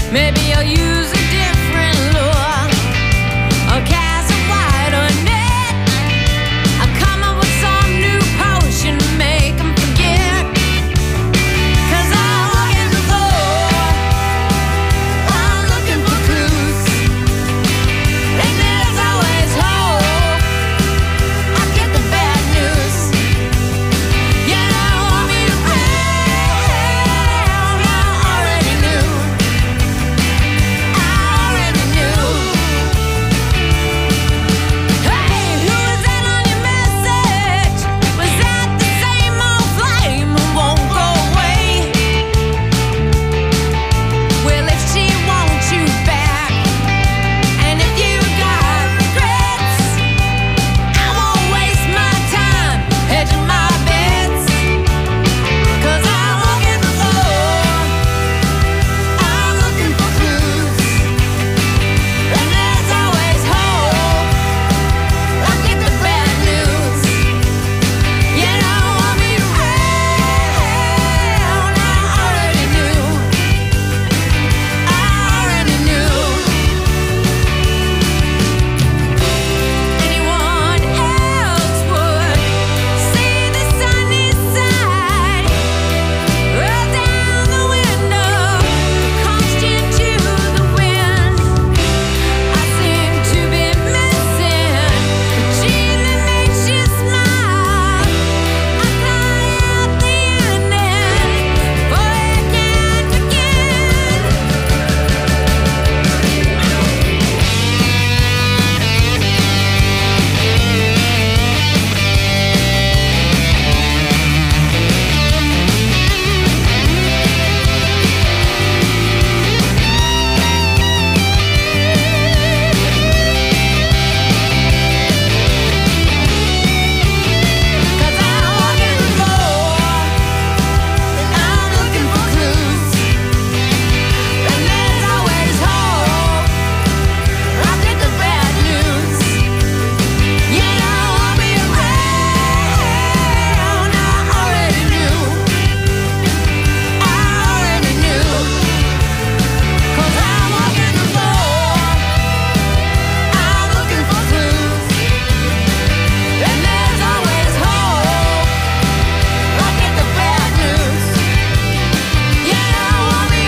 Maybe I'll use a different lure. I'll cast a wider net. I'll come up with some new potion to make them forget. 'Cause I walk in the floor, I'm looking for clues, and there's always hope. I get the bad news. You don't want me around. I already knew. I already knew. Hey, who was that on your message? Was that the same old flame who won't go away? Well, if she wants you back, and if you got regrets, I won't waste my time hedging my bets. 'Cause I walk in the floor, I'm looking for clues, and there's always hope. I get the bad news. You don't want me around. I already knew. I already knew. Anyone else would see the sunny side. Roll down the window, caution to the wind. I seem to be missing the dream that makes you smile. I cry out the ending before it can begin. Cause I walk in the floor, I'm looking for clues, and there's always hope. I get the bad news. You don't want me around. I already knew. I already knew. 'Cause I walk in the floor, I'm looking for clues, and there's always hope. I get the bad news. You don't want me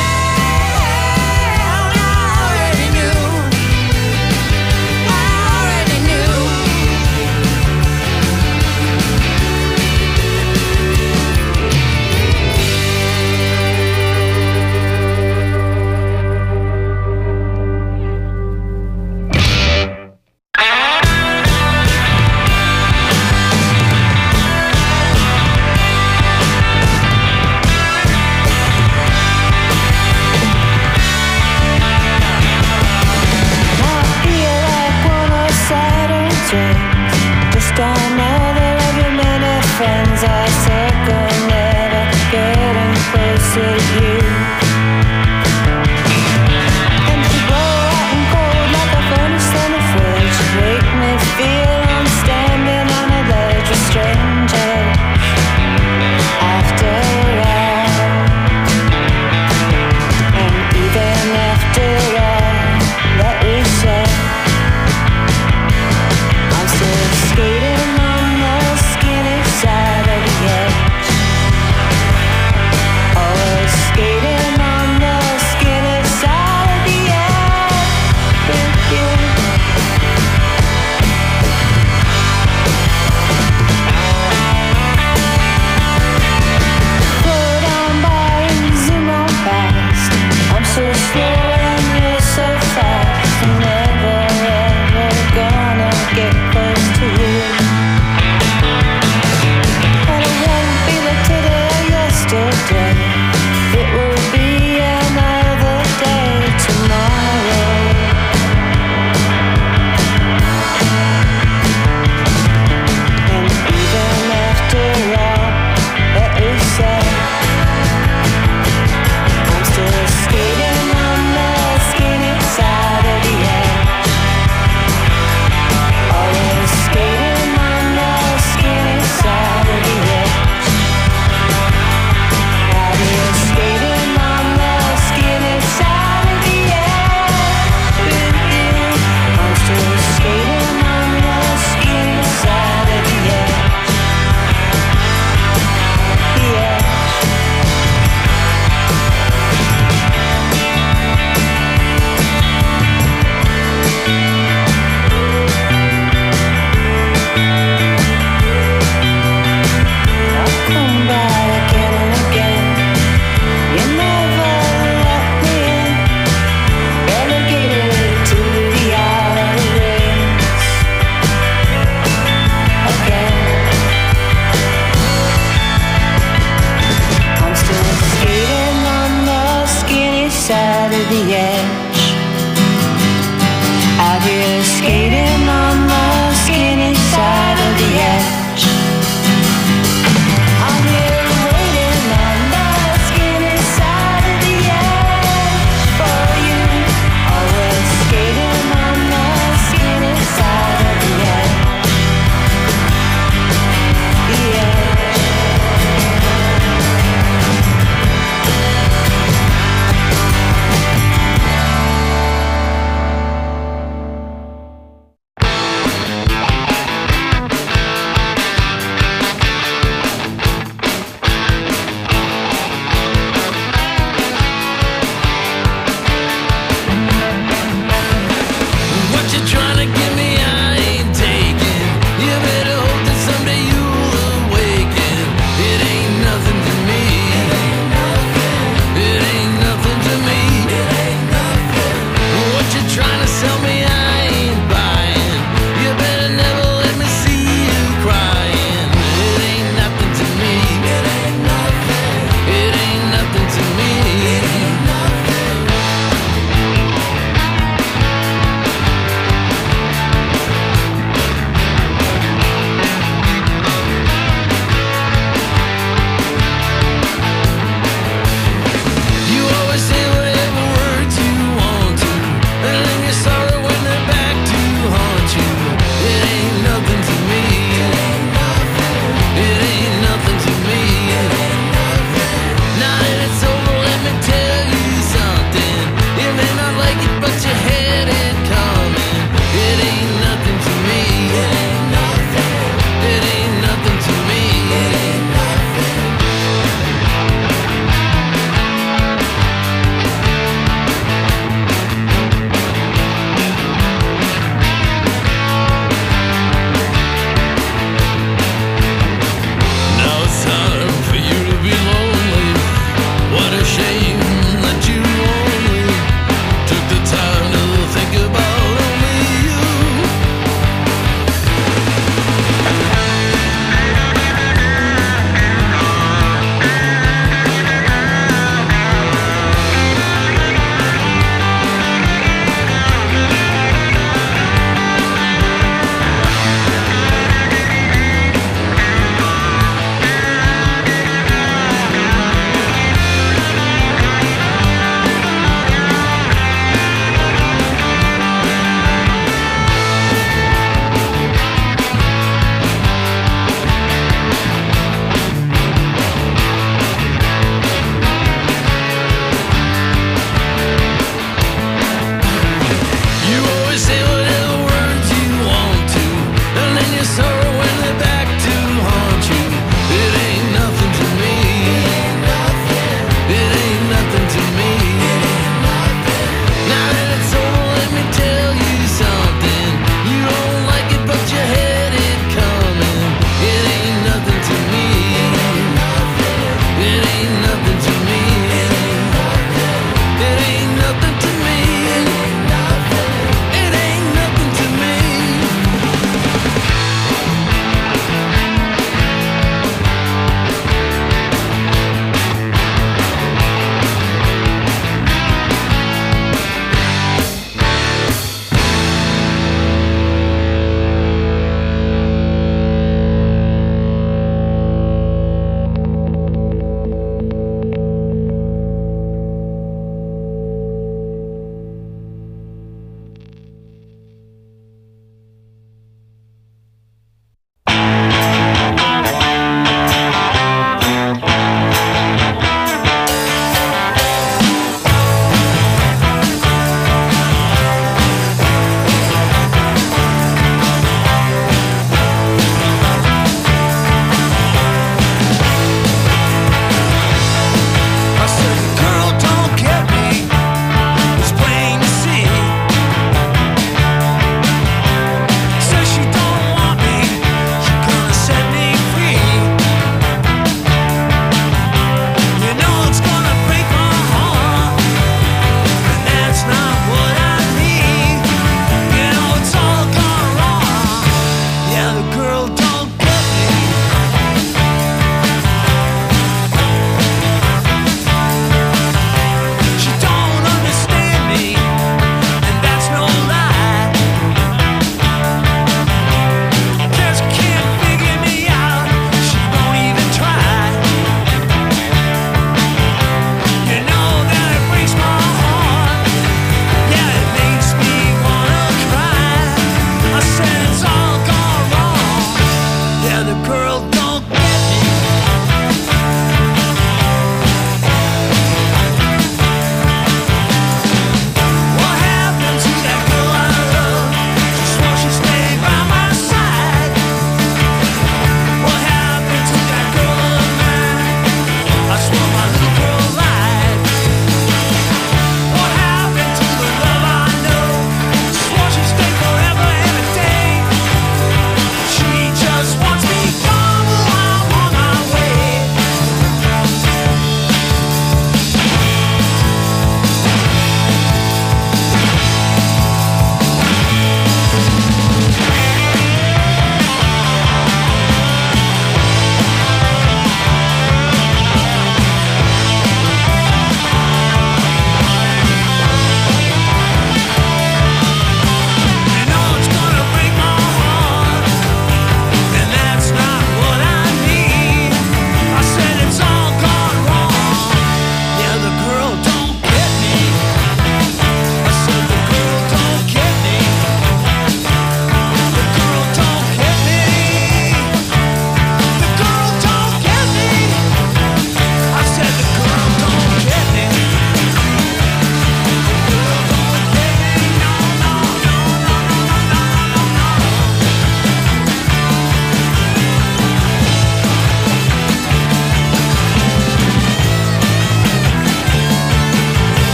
around. I already knew. I already knew. Just another of your many friends. I circle, never getting closer to you. And you blow hot and cold like a furnace in a fridge. You make me feel I'm standing on a ledge with strangers. After all, and even after all that we said, I'm still skating on the skinny side of the edge. Always skating of the edge. Out here skating on the skinny side of the edge. I'm here waiting on the skinny side of the edge for you. Always skating on the skinny side of the edge. The edge.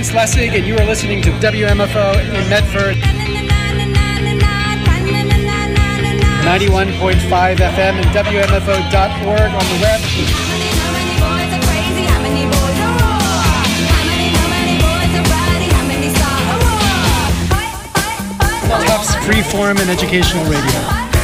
Chris Lessig, and you are listening to WMFO in Medford, 91.5 FM and WMFO.org on the web. Tufts Freeform and Educational Radio.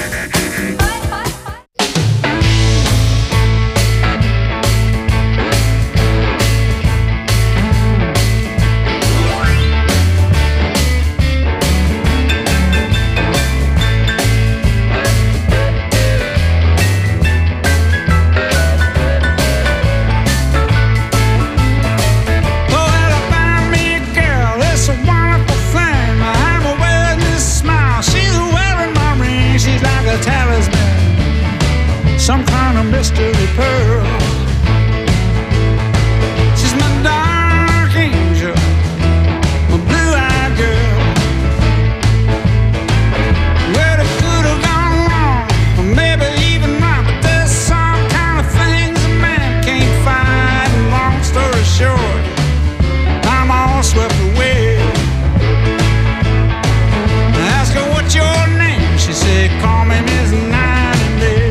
Some kind of mystery pearl. She's my dark angel, my blue-eyed girl. Well, it could have gone wrong, or maybe even not, but there's some kind of things a man can't find. And long story short, I'm all swept away. I asked her, what's your name? She said, call me Miss Night and Day.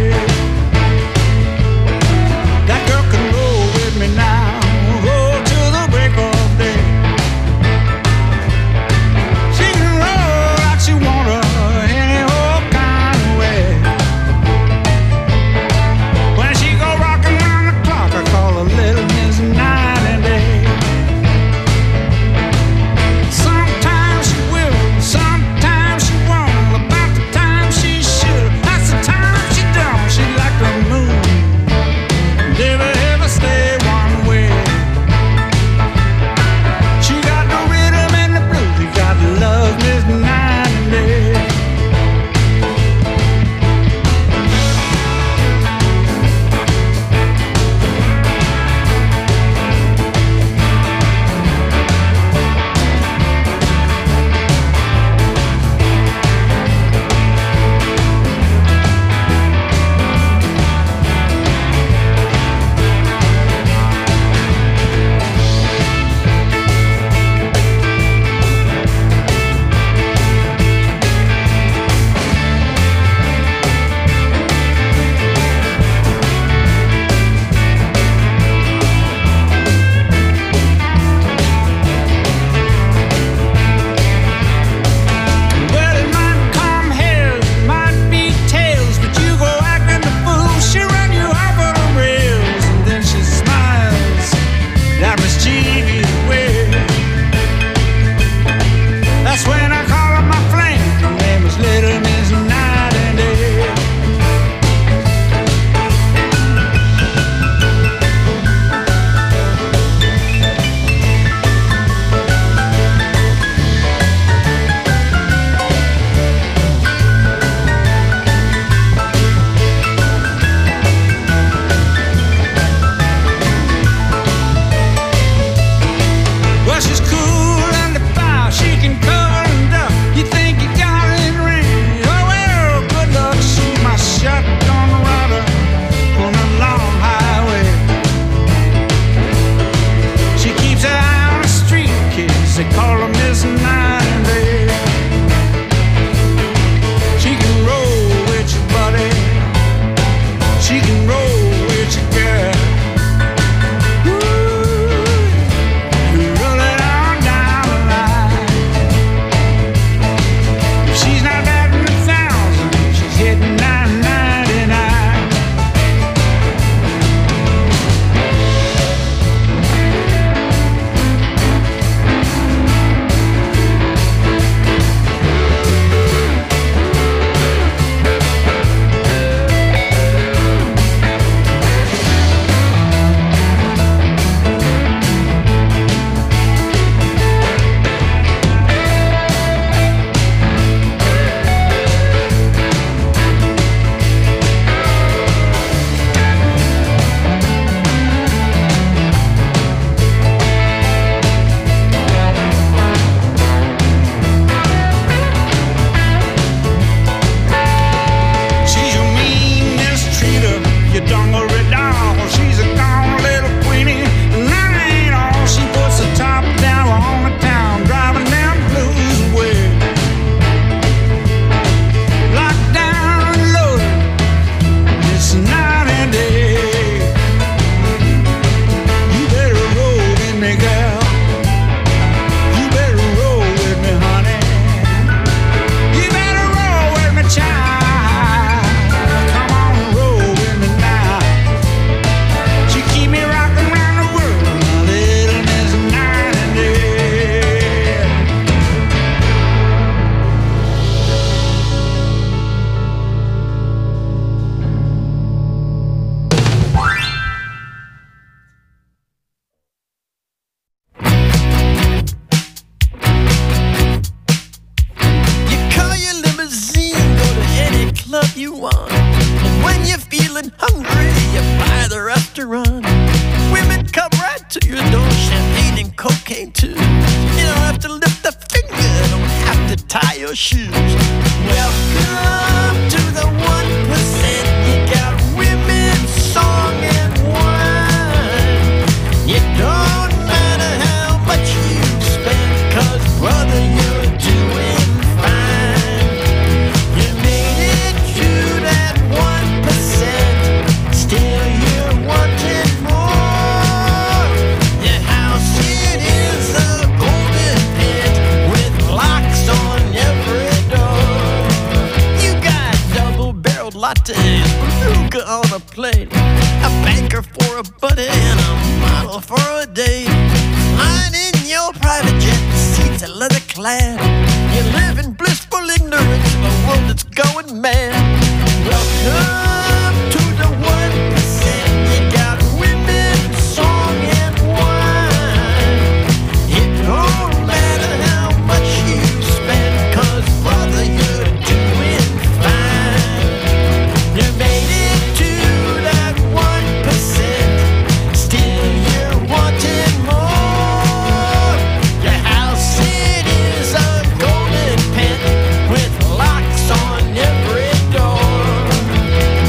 have to lift a finger, don't have to tie your shoes. Welcome to the 1%. You got women, song, and wine. It don't matter how much you spend, 'cause brother, you're doing fine. You made it to that 1%. Still you're wanting more. Your house, it is a golden pit with locks on every door. You got double-barreled lattes, beluga on a plate, a banker for a buddy and a model for a date. Lying in your private jet, seats are leather clad. You live in blissful ignorance of a world that's going mad. Welcome to the 1%. You got women, song, and wine. It don't matter how much you spend, 'cause brother, you're doing fine. You made it to that 1%. Still you're wanting more. Your house, it is a golden pen with locks on every door.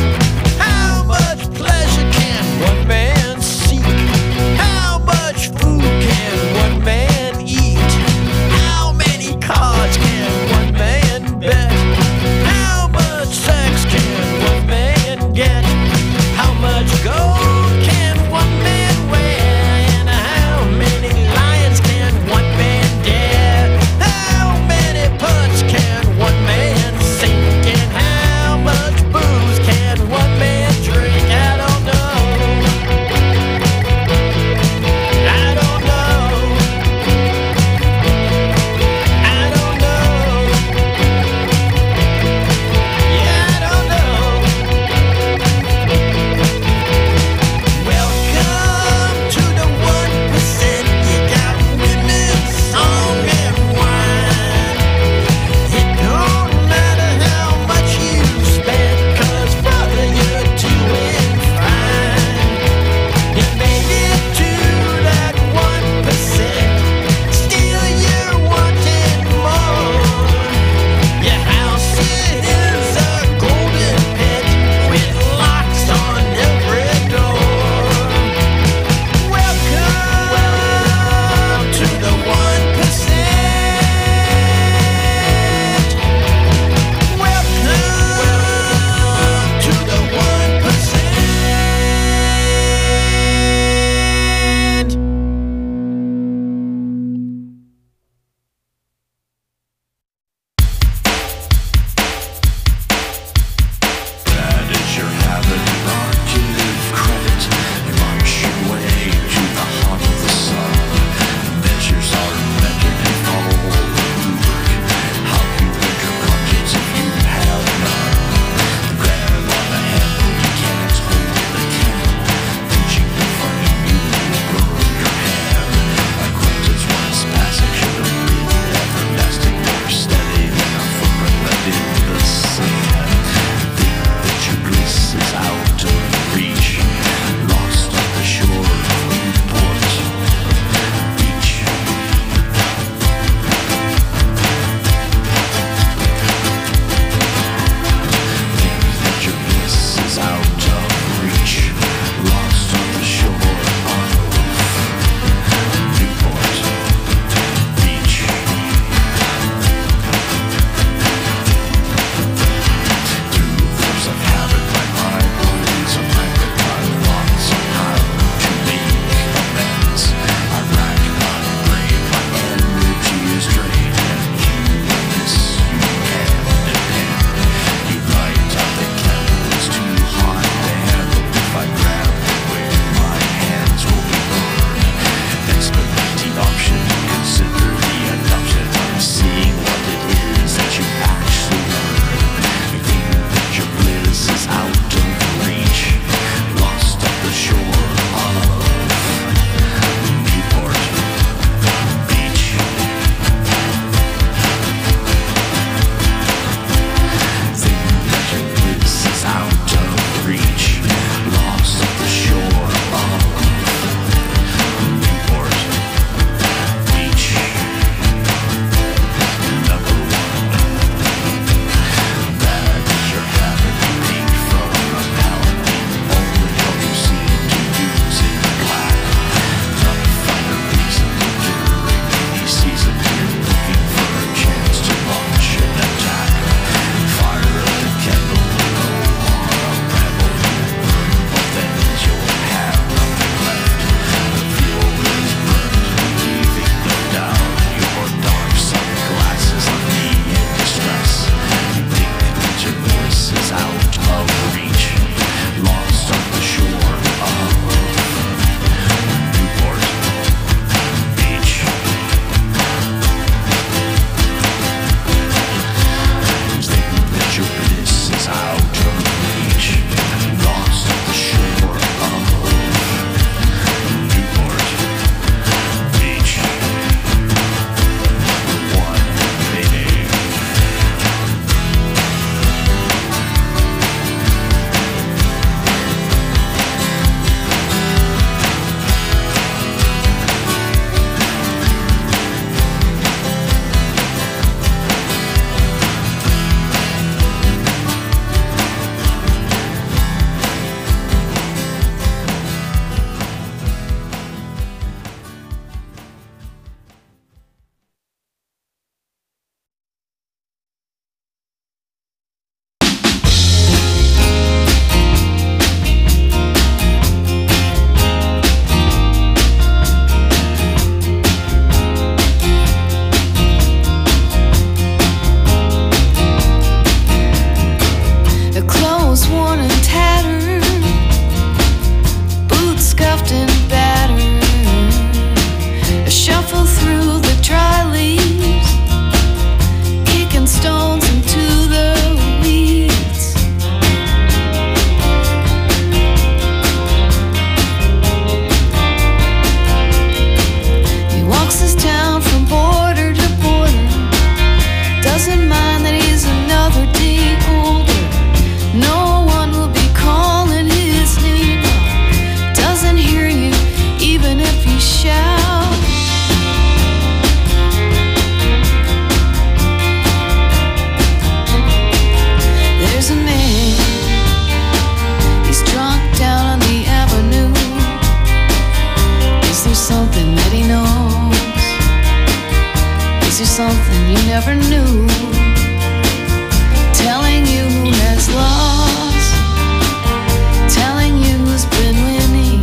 Is there something you never knew? Telling you who has lost, telling you who's been winning.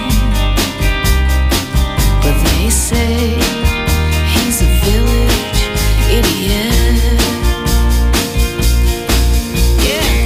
But they say he's a village idiot. Yeah.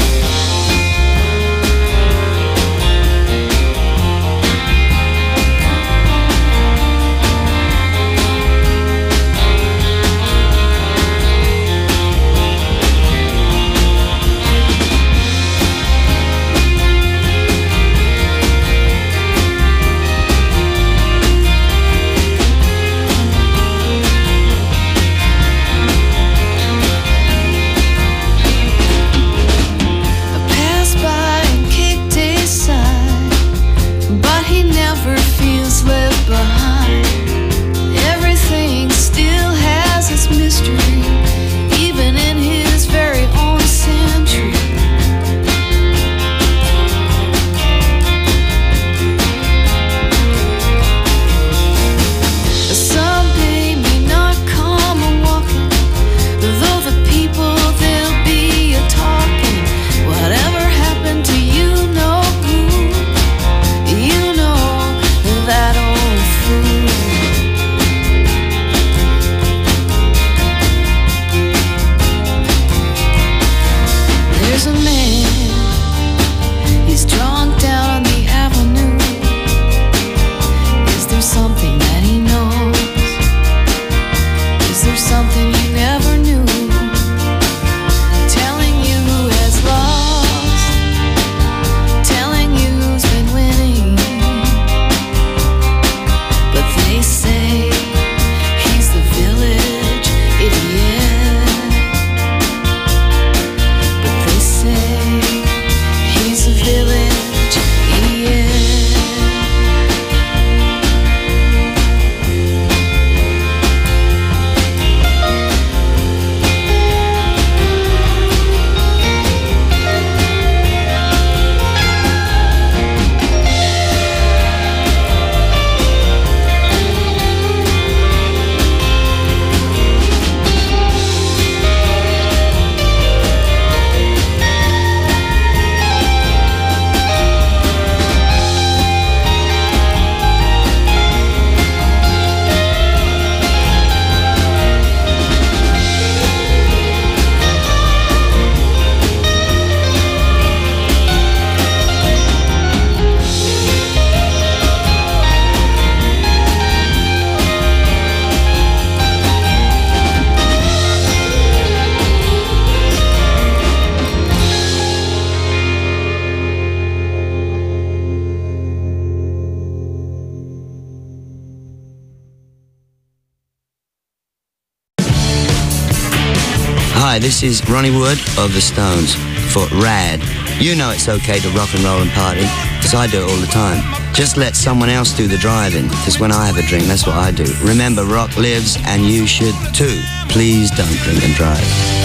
Hi, this is Ronnie Wood of The Stones for Rad. You know it's okay to rock and roll and party, because I do it all the time. Just let someone else do the driving, because when I have a drink, that's what I do. Remember, rock lives, and you should too. Please don't drink and drive.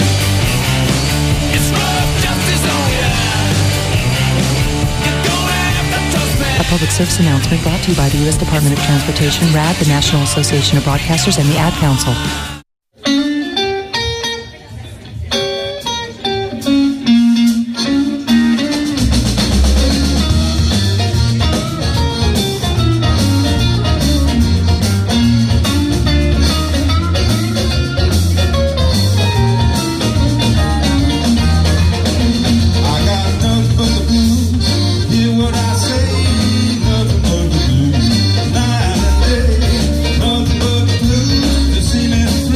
A public service announcement brought to you by the U.S. Department of Transportation, RAD, the National Association of Broadcasters, and the Ad Council. Night and day, nothing but the blues. You see me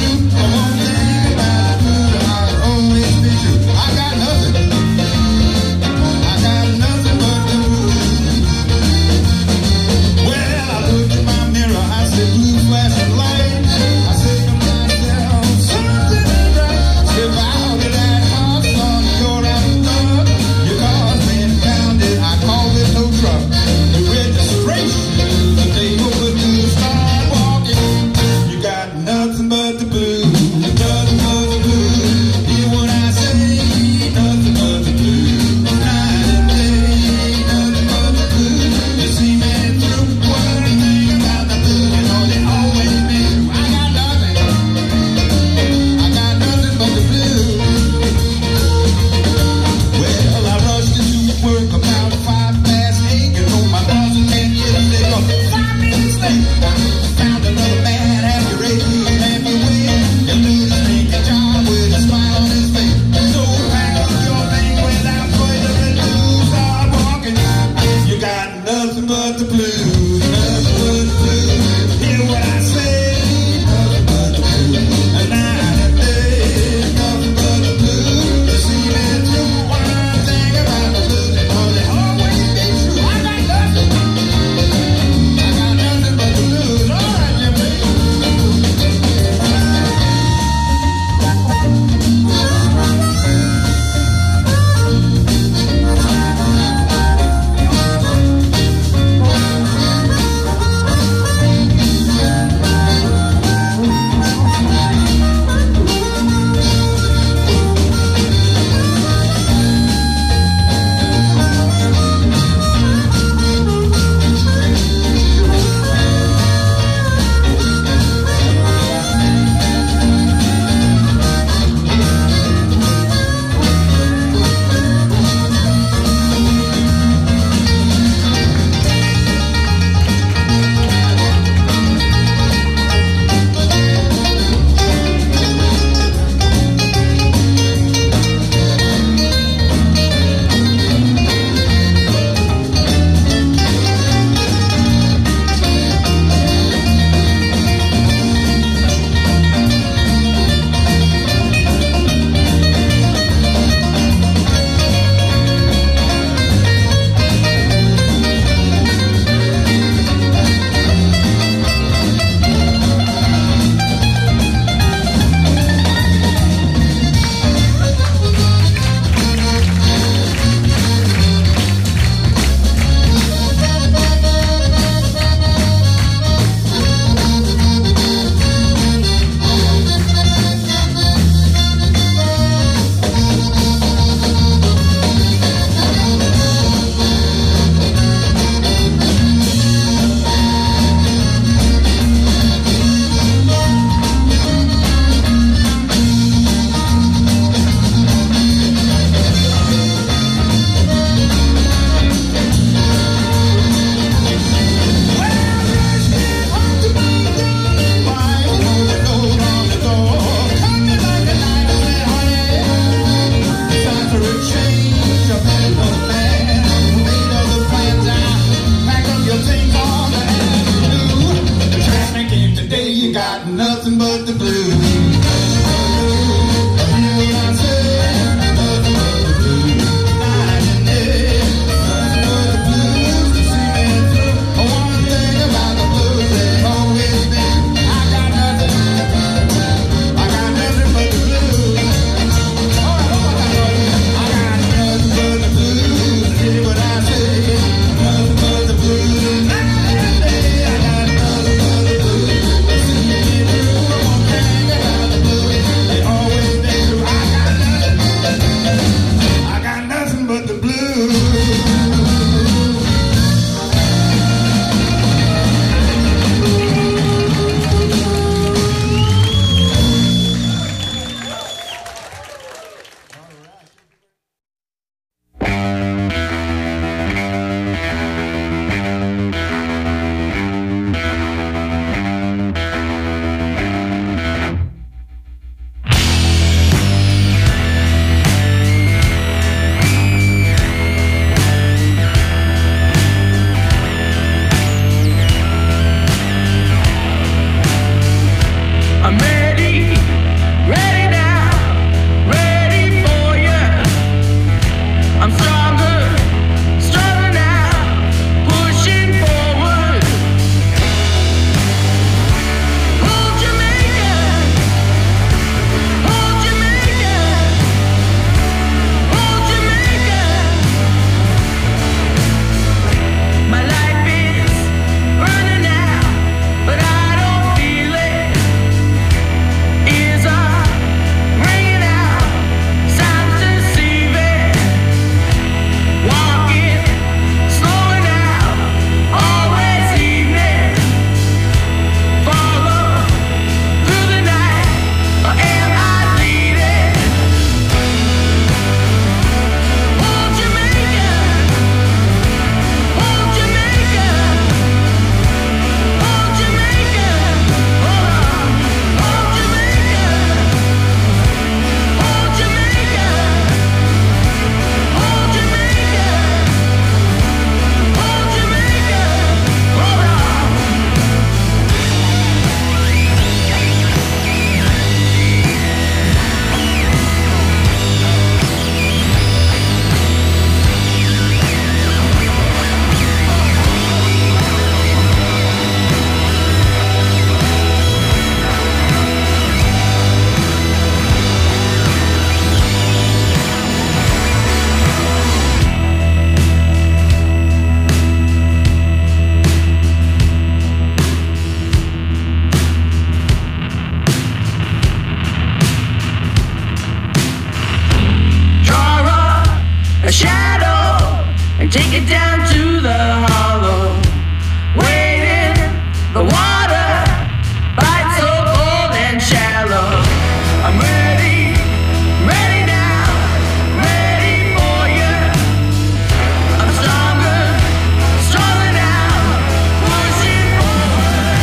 a shadow and take it down to the hollow. Waiting, the water bites so cold and shallow. I'm ready, ready now, ready for you. I'm stronger, stronger now, pushing forward.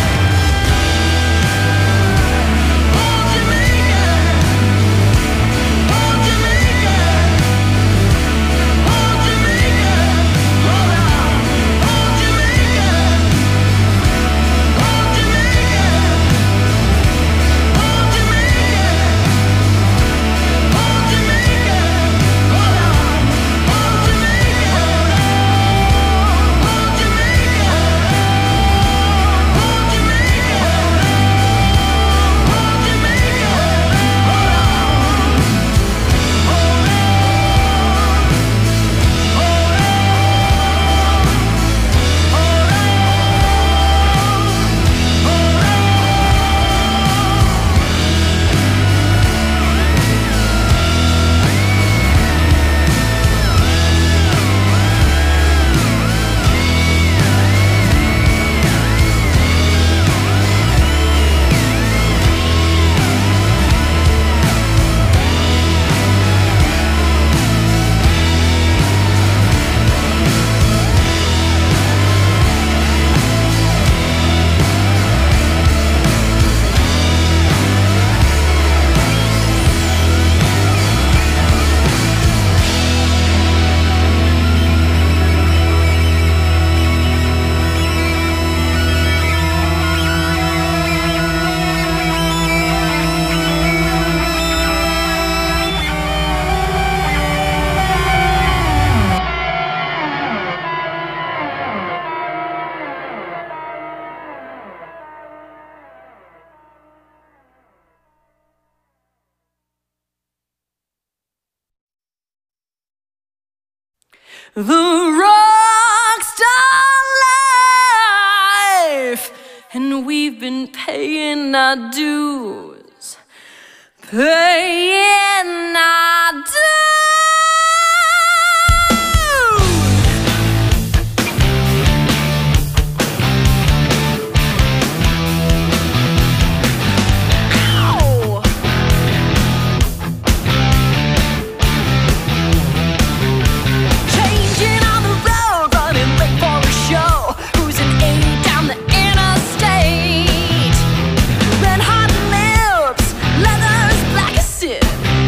Hold Jamaica, hold Jamaica, hold Jamaica, hold on, hold Jamaica, hold Jamaica, hold Jamaica, hold Jamaica, hold on, hold Jamaica, hold Jamaica, hold Jamaica, hold Jamaica, the rockstar life, and we've been paying our dues, paying our dues. Ow! Changing on the road, running late for a show. Cruising 80 down the interstate. Red hot lips, leather's black as sin.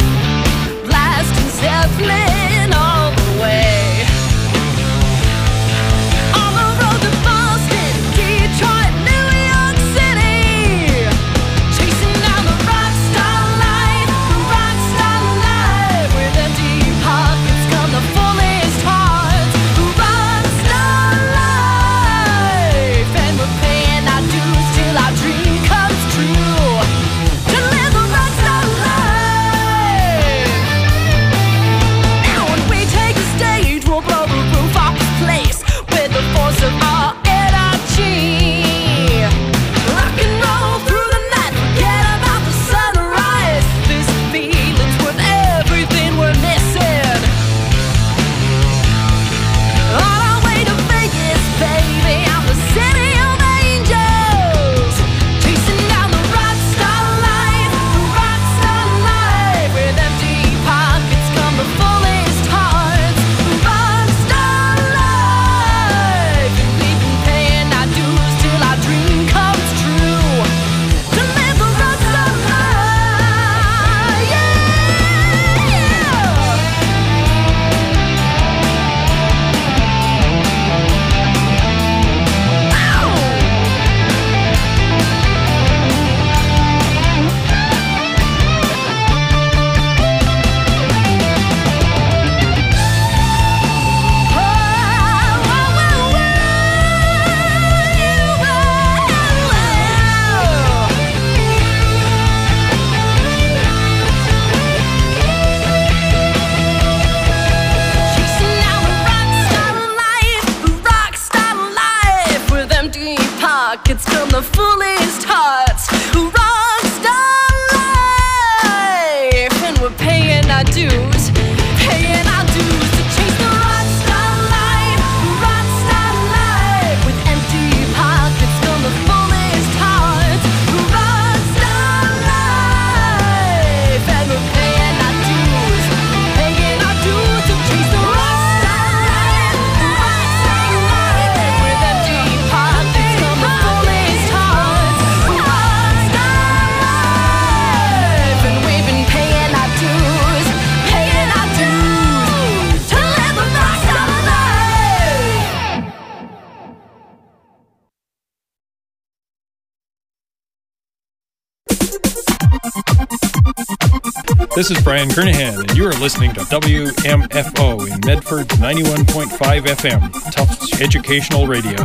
This is Brian Kernahan, and you are listening to WMFO in Medford 91.5 FM, Tufts Educational Radio.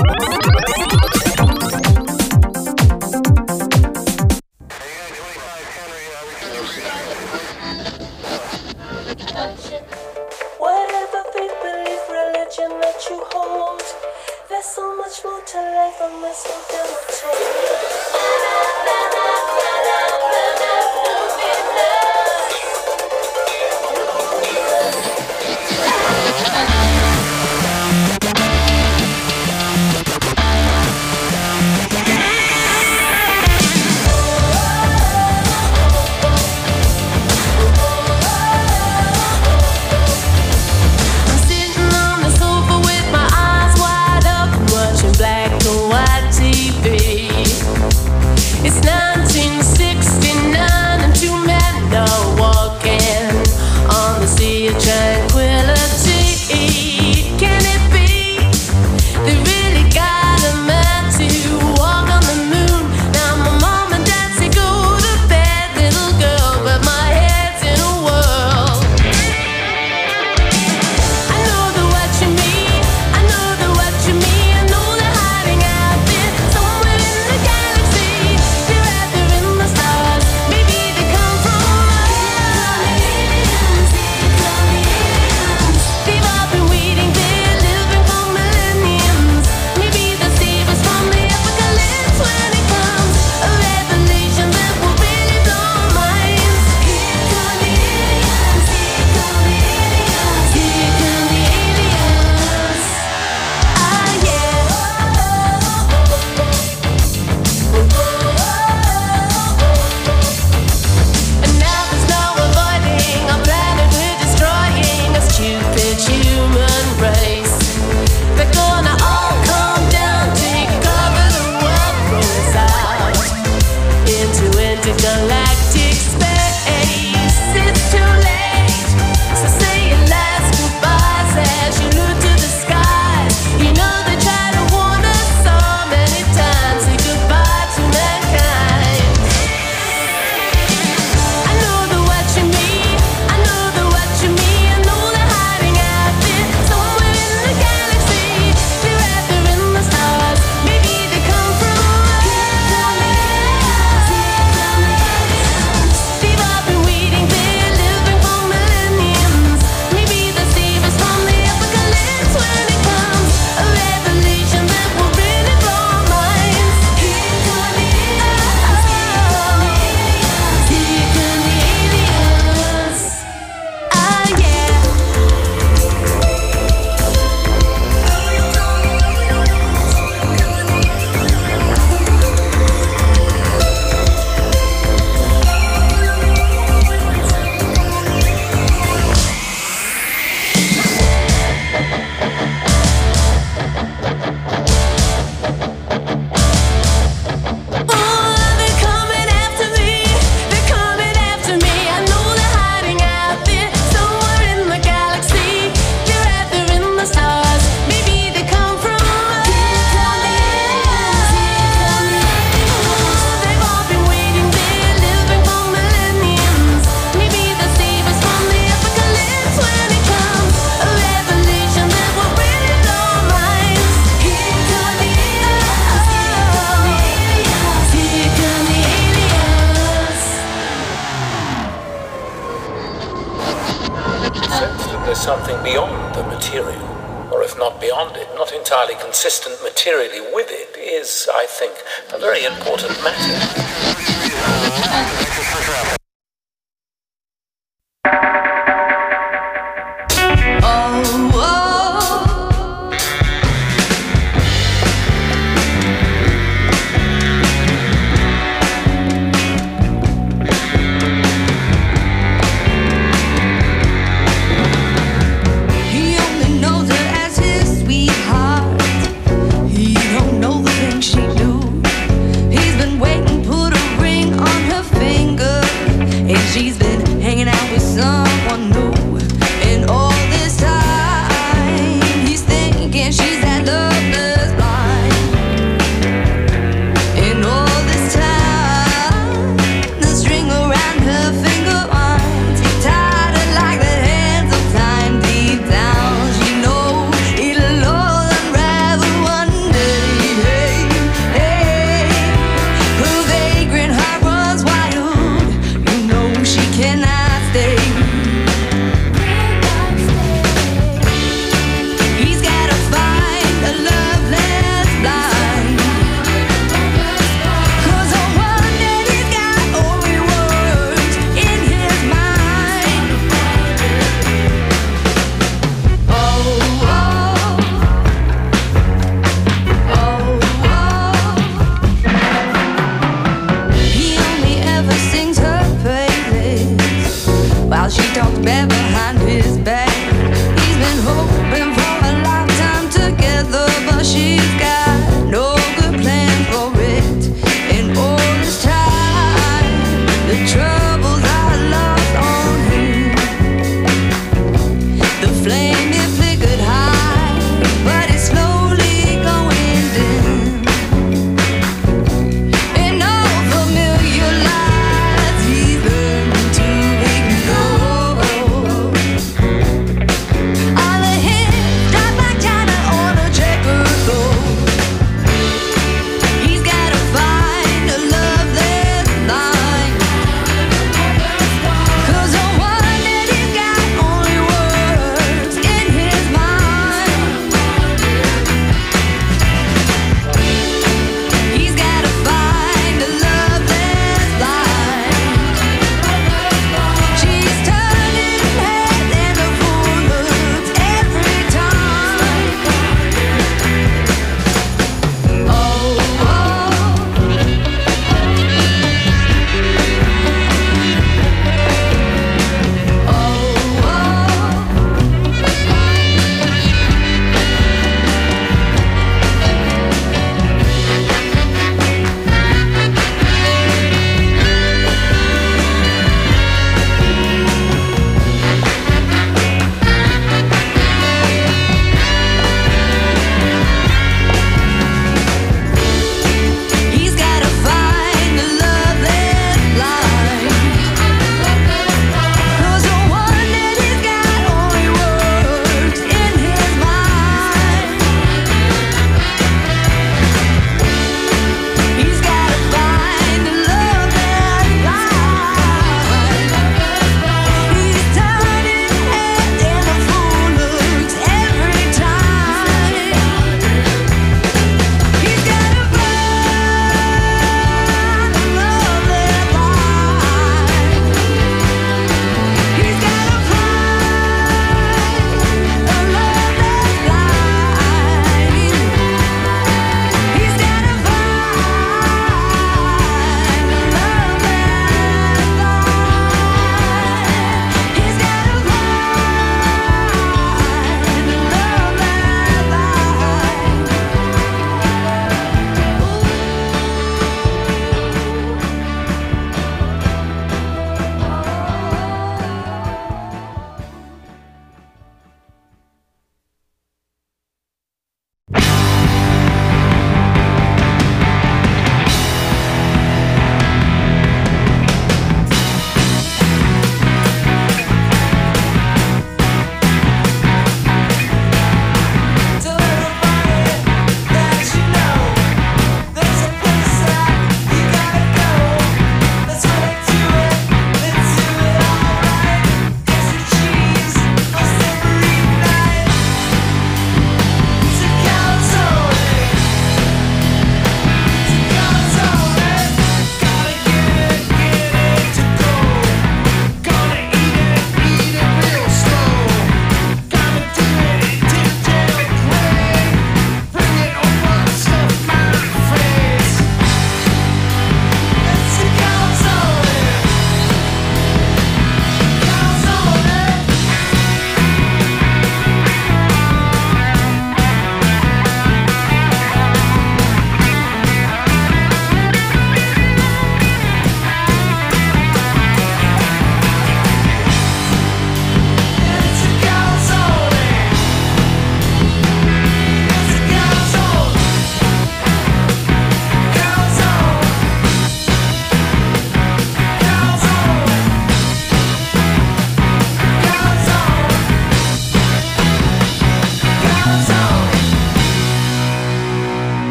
Whatever faith, belief, religion that you hold, there's so much more to life than this will It's 1969 and two men are walking on the sea of tranquility. Can it be they really got a man to walk on the moon? Now my mom and dad say go to bed, little girl, but my head's in a whirl. I know they're watching me, I know they're watching me, I know they're hiding out there somewhere in the galaxy. They're out there in the stars, maybe they come from aliens. They've all been waiting there, living for millenniums. Maybe they'll save us from the apocalypse when it comes. A revelation that will really blow our minds. Here come the aliens, here come the aliens, here come the aliens. Ah yeah. And now there's no avoiding our planet, we're destroying a stupid human race. They're gonna all come down, take over the world, throw us out into intergalactic space. It's too late, so say your last goodbyes as you look to the skies. You know they try to warn us so many times. Say goodbye to mankind. I know they're watching me, I know they're watching me, I know they're hiding out there somewhere in the galaxy. They're out there in the stars, maybe they come from aliens. They've all been waiting there, living for millenniums. Maybe they'll save us from the apocalypse when it comes. A revelation that will really blow our minds. Here come the aliens, here come the aliens. Ah yeah. They're coming after me, they're coming after me. I know they're hiding out there somewhere in the galaxy. They're out there in the stars, maybe they come from aliens. They've all been waiting there, living for millenniums. Maybe they'll save us from the apocalypse when it comes. A revelation that will really blow our minds. Here come the aliens, here come the aliens. Sense that there's something beyond the material, or if not beyond it, not entirely consistent materially with it, is, I think, a very important matter. He only knows her as his sweetheart. He don't know the things she do. He's been waiting, put a ring on her finger.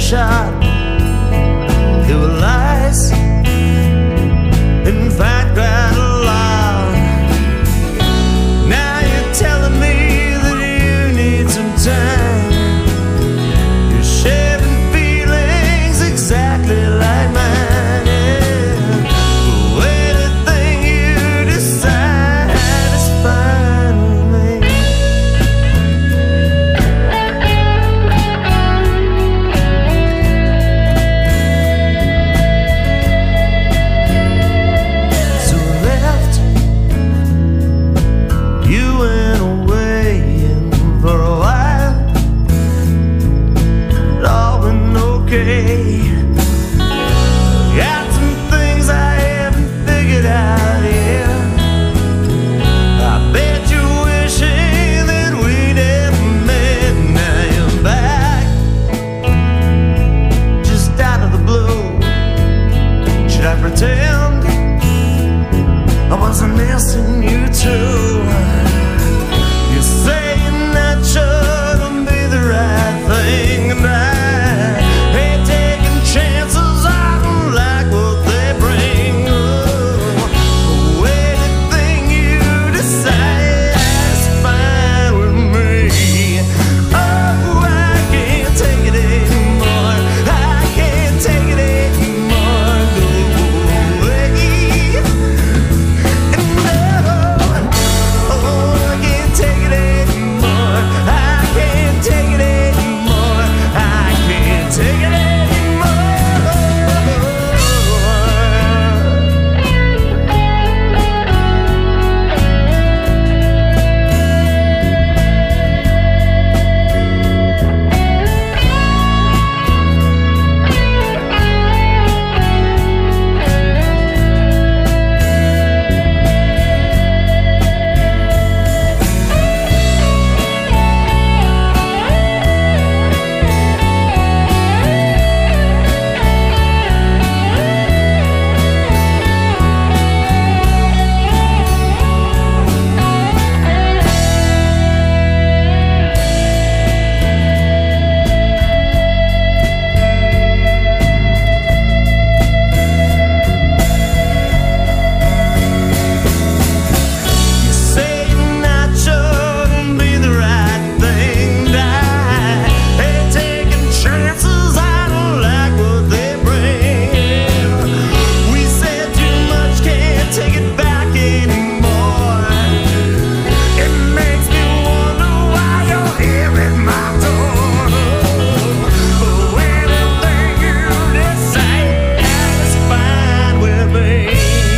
shot. They were lies, in fact, quite a lot. Now you're telling me that you need some time. You're sharing feelings exactly like mine. Yeah. But anything you decide is fine with me. So left, you went away, and for a while it all been okay. Got some things I haven't figured out yet. I bet you're wishing that we never met. Now you're back, just out of the blue. Should I pretend I wasn't missing you too? You're saying that shouldn't be the right thing, and I ain't taking chances. I don't like what they bring. Oh, anything you decide is fine with me. Oh, I can't take it anymore. I can't take it anymore. Go away. And no, oh, I can't take it anymore. I can't take it anymore. I can't take it anymore. You're saying that shouldn't be the right thing. I ain't taking chances. I don't like what they bring. We said too much, can't take it back anymore. It makes me wonder why you're here at my door. Oh, anything you decide is fine with me.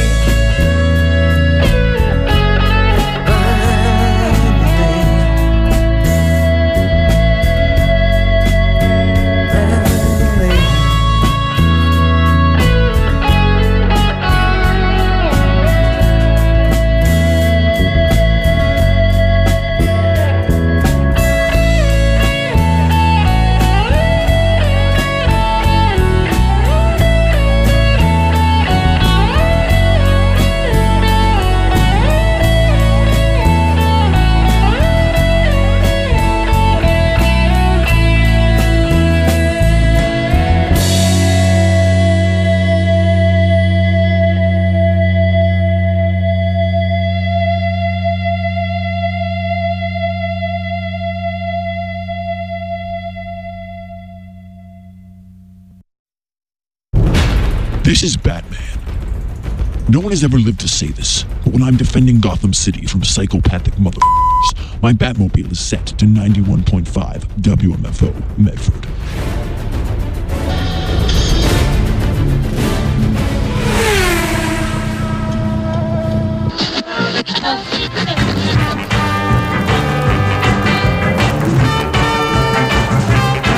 This is Batman. No one has ever lived to say this, but when I'm defending Gotham City from psychopathic motherfuckers, my Batmobile is set to 91.5 WMFO Medford.